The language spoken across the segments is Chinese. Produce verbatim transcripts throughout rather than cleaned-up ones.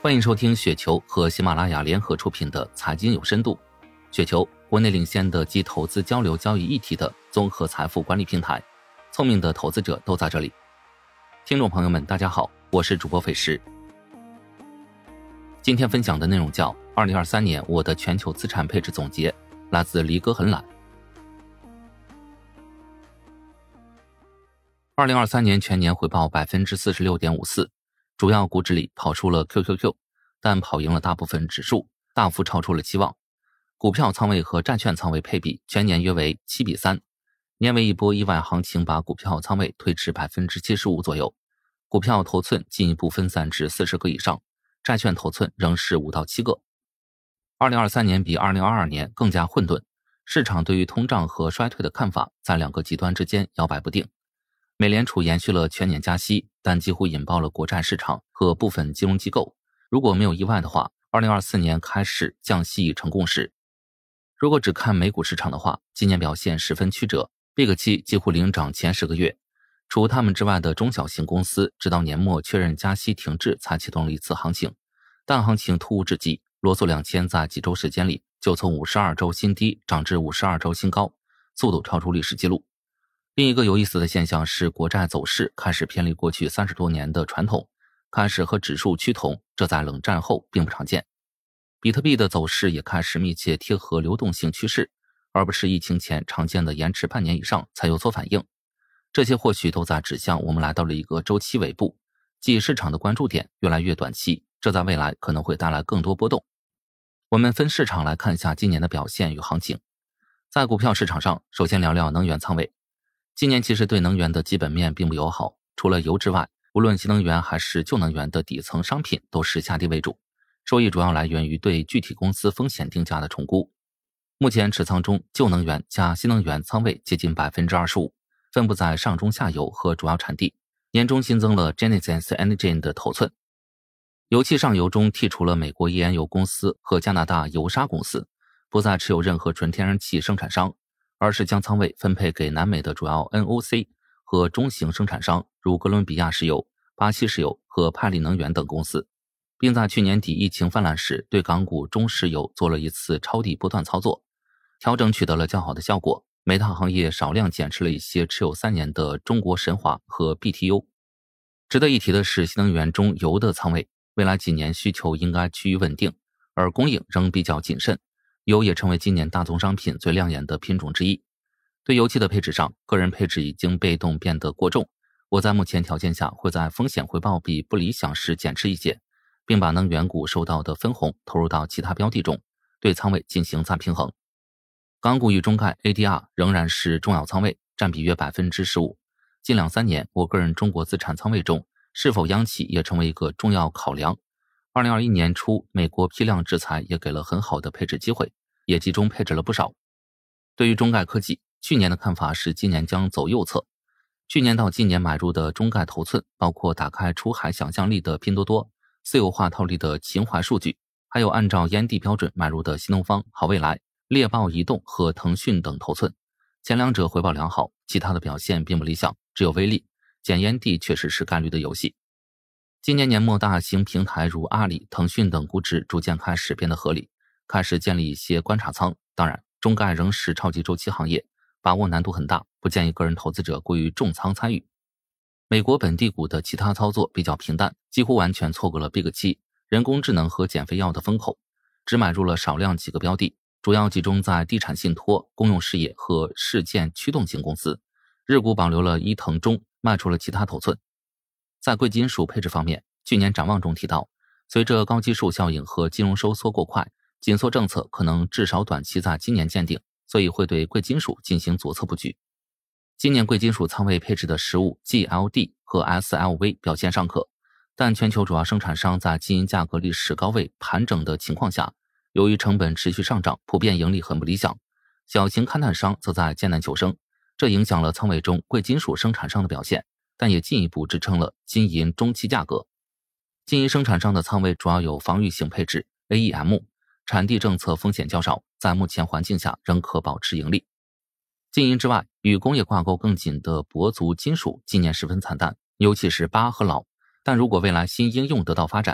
欢迎收听雪球和喜马拉雅联合出品的财经有深度。雪球，国内领先的集投资交流交易一体的综合财富管理平台，聪明的投资者都在这里。听众朋友们大家好，我是主播斐石。今天分享的内容叫二零二三年我的全球资产配置总结，来自离哥很懒。二零二三年全年回报 百分之四十六点五四， 主要股指里跑输了 Q Q Q， 但跑赢了大部分指数，大幅超出了期望。股票仓位和债券仓位配比全年约为七比三，年尾一波意外行情把股票仓位推至 百分之七十五 左右，股票头寸进一步分散至四十个以上，债券头寸仍是五到七个。二零二三年比二零二二年更加混沌，市场对于通胀和衰退的看法在两个极端之间摇摆不定。美联储延续了全年加息，但几乎引爆了国债市场和部分金融机构。如果没有意外的话，二零二四年开始降息已成共识。如果只看美股市场的话，今年表现十分曲折， Big 七几乎领涨前十个月，除他们之外的中小型公司直到年末确认加息停滞才启动了一次行情，但行情突兀至极，罗素两千在几周时间里就从五十二周新低涨至五十二周新高，速度超出历史记录。另一个有意思的现象是，国债走势开始偏离过去三十多年的传统，开始和指数趋同，这在冷战后并不常见。比特币的走势也开始密切贴合流动性趋势，而不是疫情前常见的延迟半年以上才有所反应。这些或许都在指向我们来到了一个周期尾部，即市场的关注点越来越短期，这在未来可能会带来更多波动。我们分市场来看一下今年的表现与行情。在股票市场上，首先聊聊能源仓位。今年其实对能源的基本面并不友好，除了油之外，无论新能源还是旧能源的底层商品都是下跌为主，收益主要来源于对具体公司风险定价的重估。目前持仓中旧能源加新能源仓位接近 百分之二十五， 分布在上中下游和主要产地，年中新增了 Genesis Energy 的头寸。油气上游中剔除了美国页岩油公司和加拿大油砂公司，不再持有任何纯天然气生产商，而是将仓位分配给南美的主要 N O C 和中型生产商，如哥伦比亚石油、巴西石油和派利能源等公司，并在去年底疫情泛滥时对港股中石油做了一次抄底波段操作，调整取得了较好的效果。煤炭行业少量减持了一些持有三年的中国神华和 B T U。 值得一提的是，新能源中油的仓位未来几年需求应该趋于稳定，而供应仍比较谨慎，油也成为今年大宗商品最亮眼的品种之一。对油气的配置上，个人配置已经被动变得过重，我在目前条件下会在风险回报比不理想时减持一些，并把能源股收到的分红投入到其他标的中，对仓位进行再平衡。港股与中概 A D R 仍然是重要仓位，占比约 百分之十五。 近两三年，我个人中国资产仓位中是否央企也成为一个重要考量。二零二一年初，美国批量制裁也给了很好的配置机会，也集中配置了不少。对于中概科技，去年的看法是今年将走右侧。去年到今年买入的中概头寸包括打开出海想象力的拼多多，私有化套利的秦淮数据，还有按照烟蒂标准买入的新东方、好未来、猎豹移动和腾讯等头寸。前两者回报良好，其他的表现并不理想，只有微利。捡烟蒂确实是概率的游戏。今年年末，大型平台如阿里、腾讯等估值逐渐开始变得合理，开始建立一些观察仓。当然，中概仍是超级周期行业，把握难度很大，不建议个人投资者过于重仓参与。美国本地股的其他操作比较平淡，几乎完全错过了 Big 七、人工智能和减肥药的风口，只买入了少量几个标的，主要集中在地产信托、公用事业和事件驱动型公司。日股保留了一腾中，卖出了其他头寸。在贵金属配置方面，去年展望中提到，随着高基数效应和金融收缩过快，紧缩政策可能至少短期在今年见顶，所以会对贵金属进行左侧布局。今年贵金属仓位配置的实物 G L D 和 S L V 表现尚可，但全球主要生产商在金银价格历史高位盘整的情况下，由于成本持续上涨，普遍盈利很不理想，小型勘探商则在艰难求生，这影响了仓位中贵金属生产商的表现，但也进一步支撑了金银中期价格。金银生产商的仓位主要有防御性配置 A E M， 产地政策风险较少，在目前环境下仍可保持盈利。金银之外，与工业挂钩更紧的铂族金属今年十分惨淡，尤其是钯和铨，但如果未来新应用得到发展，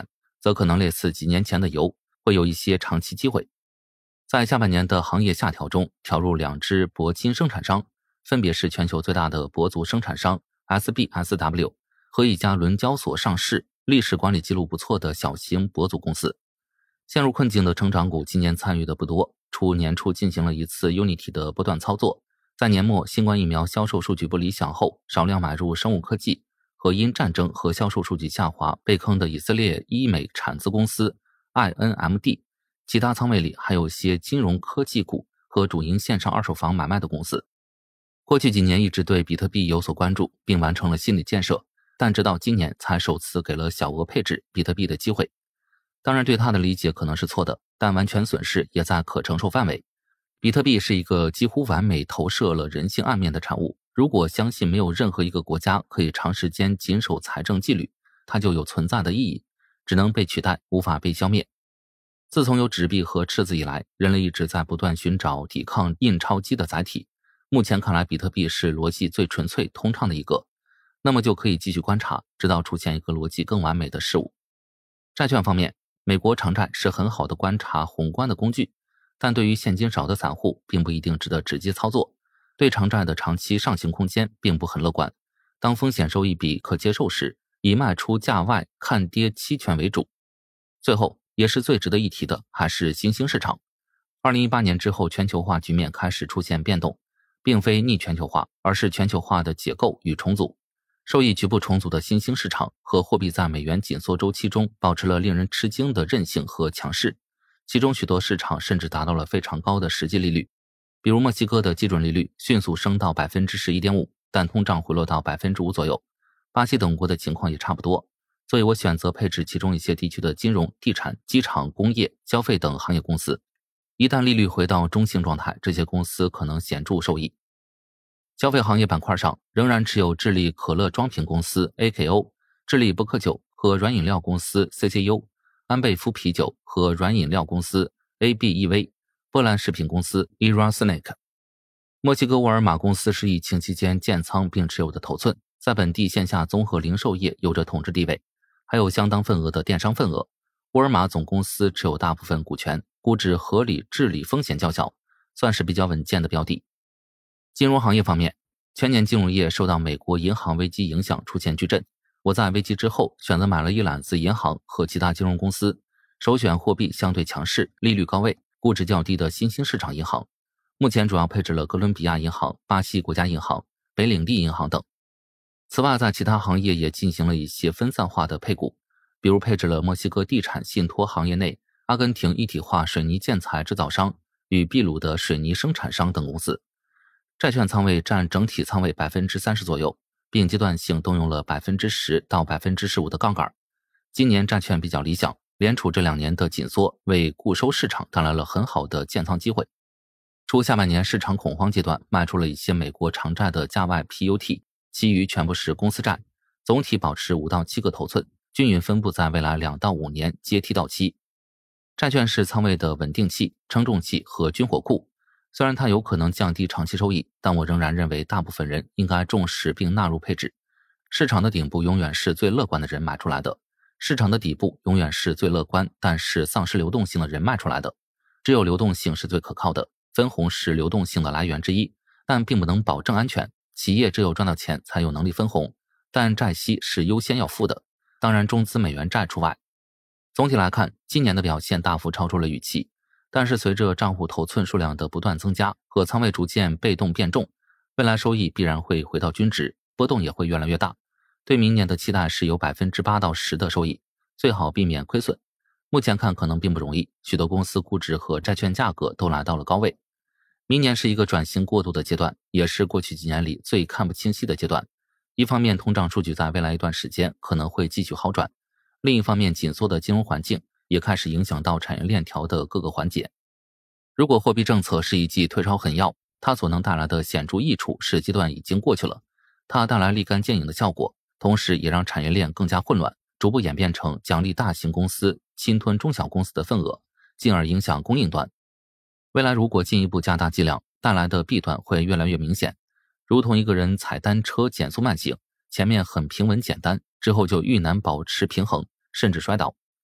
则可能类似几年前的油，会有一些长期机会。在下半年的行业下调中，调入两只铂金生产商，分别是全球最大的铂族生产商 S B S W 和一家伦交所上市、历史管理记录不错的小型铂族公司。陷入困境的成长股今年参与的不多，除年初进行了一次 Unity 的波段操作，在年末新冠疫苗销售数据不理想后，少量买入生物科技和因战争和销售数据下滑被坑的以色列医美产资公司 I N M D。其他仓位里还有些金融科技股和主营线上二手房买卖的公司。过去几年一直对比特币有所关注，并完成了心理建设，但直到今年才首次给了小额配置比特币的机会。当然对它的理解可能是错的，但完全损失也在可承受范围。比特币是一个几乎完美投射了人性暗面的产物，如果相信没有任何一个国家可以长时间谨守财政纪律，它就有存在的意义，只能被取代，无法被消灭。自从有纸币和赤字以来，人类一直在不断寻找抵抗印钞机的载体。目前看来，比特币是逻辑最纯粹通畅的一个，那么就可以继续观察，直到出现一个逻辑更完美的事物。债券方面，美国长债是很好的观察宏观的工具，但对于现金少的散户并不一定值得直接操作，对长债的长期上行空间并不很乐观。当风险收益比可接受时，以卖出价外看跌期权为主。最后也是最值得一提的还是新兴市场。二零一八年之后，全球化局面开始出现变动，并非逆全球化，而是全球化的解构与重组。受益局部重组的新兴市场和货币在美元紧缩周期中保持了令人吃惊的韧性和强势，其中许多市场甚至达到了非常高的实际利率。比如墨西哥的基准利率迅速升到 百分之十一点五， 但通胀回落到 百分之五 左右。巴西等国的情况也差不多，所以我选择配置其中一些地区的金融、地产、机场、工业、消费等行业公司。一旦利率回到中性状态，这些公司可能显著受益。消费行业板块上仍然持有智利可乐装瓶公司 A K O、 智利伯克酒和软饮料公司 C C U、 安倍夫啤酒和软饮料公司 A B E V、 波兰食品公司 Erasnec。 墨西哥沃尔玛公司是疫情期间建仓并持有的头寸，在本地线下综合零售业有着统治地位，还有相当份额的电商份额。沃尔玛总公司持有大部分股权，估值合理，治理风险较小，算是比较稳健的标的。金融行业方面，全年金融业受到美国银行危机影响出现巨震。我在危机之后选择买了一揽子银行和其他金融公司，首选货币相对强势、利率高位、估值较低的新兴市场银行。目前主要配置了哥伦比亚银行、巴西国家银行、北领地银行等。此外，在其他行业也进行了一些分散化的配股，比如配置了墨西哥地产信托行业内阿根廷一体化水泥建材制造商与秘鲁的水泥生产商等公司。债券仓位占整体仓位 百分之三十 左右，并阶段性动用了 百分之十 到 百分之十五 的杠杆。今年债券比较理想，联储这两年的紧缩为固收市场带来了很好的建仓机会。除下半年市场恐慌阶段卖出了一些美国长债的价外 P U T， 其余全部是公司债，总体保持五到七个头寸，均匀分布在未来两到五年阶梯到期。债券是仓位的稳定器、称重器和军火库，虽然它有可能降低长期收益，但我仍然认为大部分人应该重视并纳入配置。市场的顶部永远是最乐观的人买出来的，市场的底部永远是最乐观但是丧失流动性的人卖出来的。只有流动性是最可靠的，分红是流动性的来源之一，但并不能保证安全。企业只有赚到钱才有能力分红，但债息是优先要付的，当然中资美元债除外。总体来看，今年的表现大幅超出了预期，但是随着账户头寸数量的不断增加和仓位逐渐被动变重，未来收益必然会回到均值，波动也会越来越大。对明年的期待是有 百分之八到十 的收益，最好避免亏损。目前看可能并不容易，许多公司估值和债券价格都来到了高位。明年是一个转型过渡的阶段，也是过去几年里最看不清晰的阶段。一方面，通胀数据在未来一段时间可能会继续好转，另一方面，紧缩的金融环境也开始影响到产业链条的各个环节。如果货币政策是一剂退烧狠药，它所能带来的显著益处是阶段已经过去了，它带来立竿见影的效果，同时也让产业链更加混乱，逐步演变成奖励大型公司侵吞中小公司的份额，进而影响供应端。未来如果进一步加大剂量，带来的弊端会越来越明显，如同一个人踩单车减速慢行，前面很平稳简单，之后就愈难保持平衡，甚至摔倒。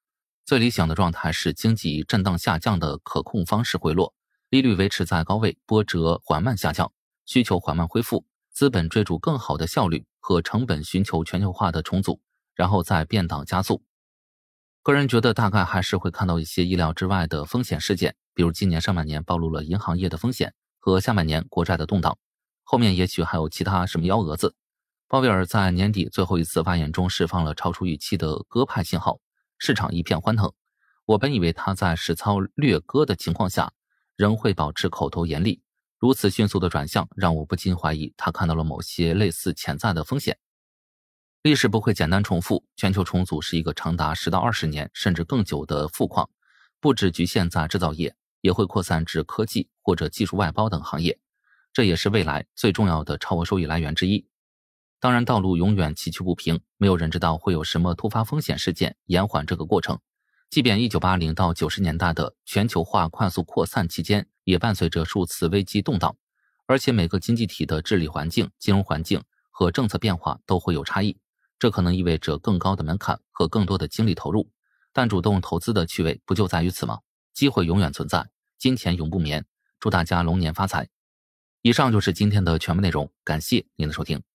最理想的状态是经济震荡下降的可控方式回落，利率维持在高位，波折缓慢下降，需求缓慢恢复，资本追逐更好的效率和成本，寻求全球化的重组，然后再变档加速。个人觉得大概还是会看到一些意料之外的风险事件，比如今年上半年暴露了银行业的风险和下半年国债的动荡，后面也许还有其他什么幺蛾子。鲍威尔在年底最后一次发言中释放了超出预期的鸽派信号，市场一片欢腾。我本以为他在实操略鸽的情况下仍会保持口头严厉，如此迅速的转向让我不禁怀疑他看到了某些类似潜在的风险。历史不会简单重复，全球重组是一个长达十到二十年甚至更久的富矿，不只局限在制造业，也会扩散至科技或者技术外包等行业，这也是未来最重要的超额收益来源之一。当然道路永远崎岖不平，没有人知道会有什么突发风险事件延缓这个过程。即便一九八零到九十年代的全球化快速扩散期间，也伴随着数次危机动荡，而且每个经济体的治理环境、金融环境和政策变化都会有差异，这可能意味着更高的门槛和更多的精力投入，但主动投资的趣味不就在于此吗？机会永远存在，金钱永不眠。祝大家龙年发财。以上就是今天的全部内容，感谢您的收听。